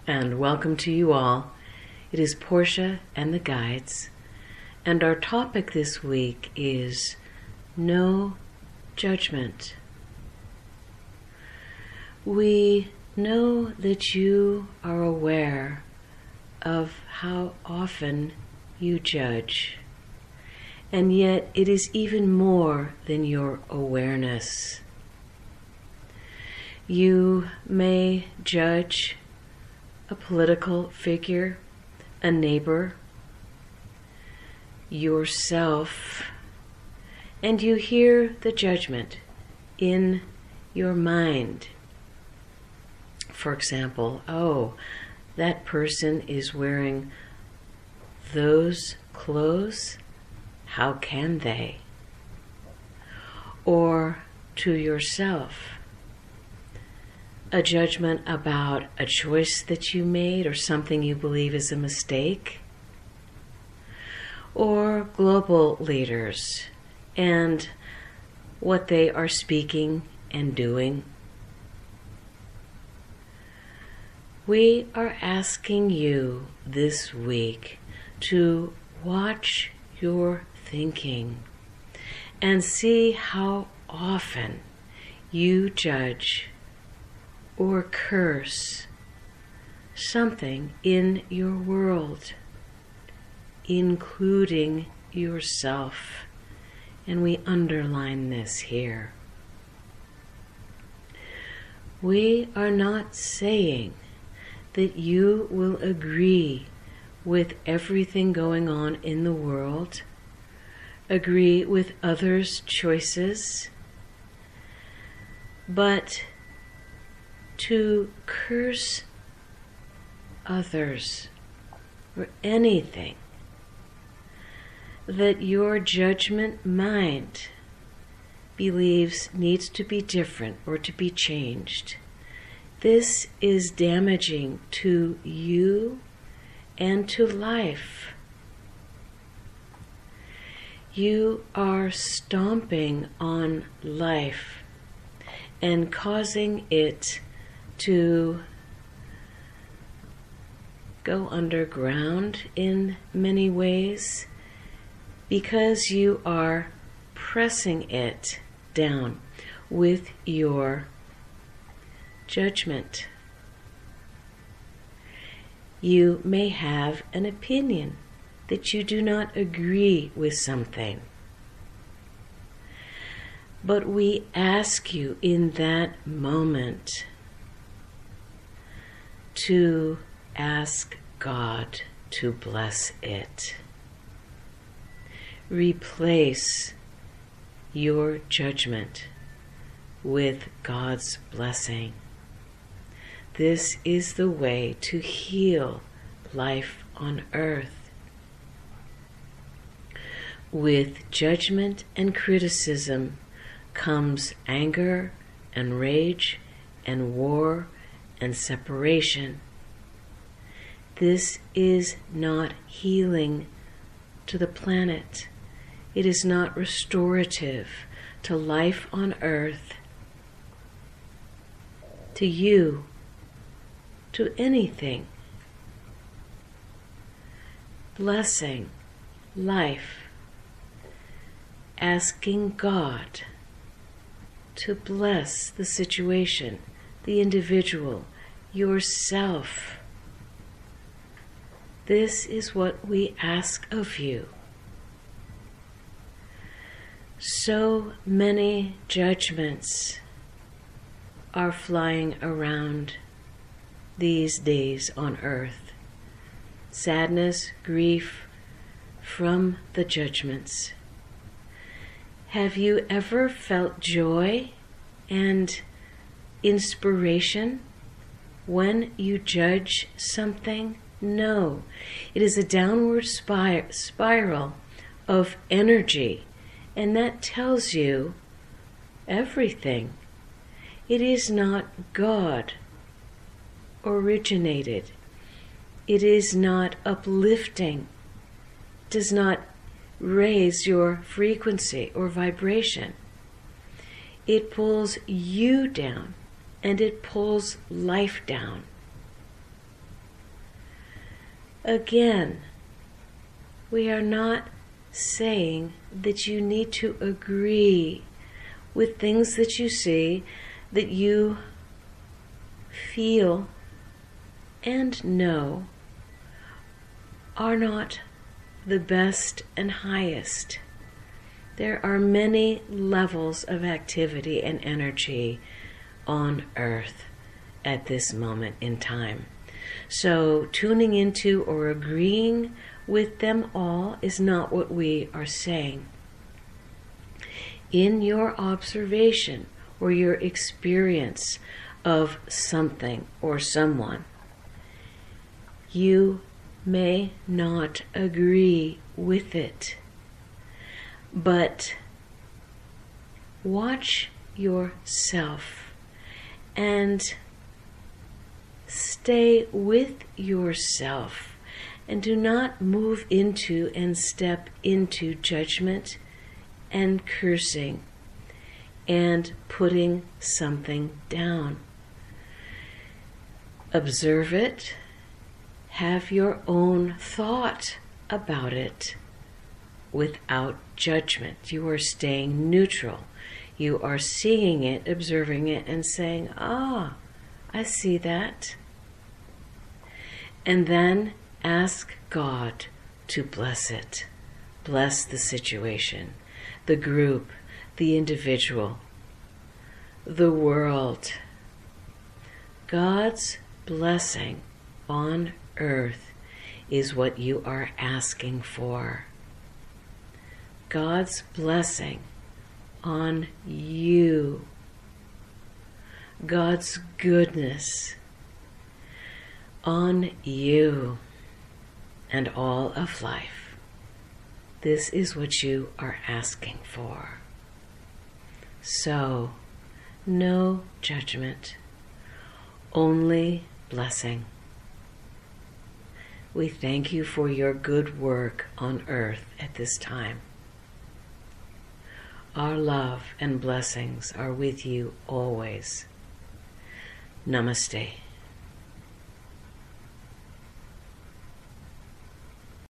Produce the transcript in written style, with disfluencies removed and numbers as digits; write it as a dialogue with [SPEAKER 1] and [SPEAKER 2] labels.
[SPEAKER 1] and welcome to you all. It is Portia and the Guides, and our topic this week is no judgment. We know that you are aware of how often you judge, and yet it is even more than your awareness. You may judge a political figure, a neighbor, yourself, and you hear the judgment in your mind. For example, oh, that person is wearing those clothes, how can they? Or to yourself, a judgment about a choice that you made or something you believe is a mistake, or global leaders and what they are speaking and doing. We are asking you this week to watch your thinking and see how often you judge or curse something in your world, including yourself. And we underline this here. We are not saying that you will agree with everything going on in the world, agree with others' choices, but to curse others or anything that your judgment mind believes needs to be different or to be changed. This is damaging to you and to life. You are stomping on life and causing it to go underground in many ways because you are pressing it down with your judgment. You may have an opinion that you do not agree with something, but we ask you in that moment to ask God to bless it. Replace your judgment with God's blessing. This is the way to heal life on earth. With judgment and criticism comes anger and rage and war and separation. This is not healing to the planet. It is not restorative to life on earth, to you, to anything. Blessing life, asking God to bless the situation, the individual, yourself. This is what we ask of you. So many judgments are flying around these days on earth. Sadness, grief from the judgments. Have you ever felt joy and inspiration when you judge something? No. It is a downward spiral of energy, and that tells you everything. It is not God originated. It is not uplifting. It does not raise your frequency or vibration. It pulls you down, and it pulls life down. Again, we are not saying that you need to agree with things that you see, that you feel and know are not the best and highest. There are many levels of activity and energy on Earth at this moment in time. So tuning into or agreeing with them all is not what we are saying. In your observation or your experience of something or someone, you may not agree with it, but watch yourself and stay with yourself, and do not move into and step into judgment and cursing and putting something down. Observe it. Have your own thought about it without judgment. You are staying neutral. You are seeing it, observing it, and saying, "Ah, I see that." And then ask God to bless it. Bless the situation, the group, the individual, the world. God's blessing on earth is what you are asking for. God's blessing on you. God's goodness on you and all of life. This is what you are asking for. So, no judgment, only blessing. We thank you for your good work on earth at this time. Our love and blessings are with you always. Namaste.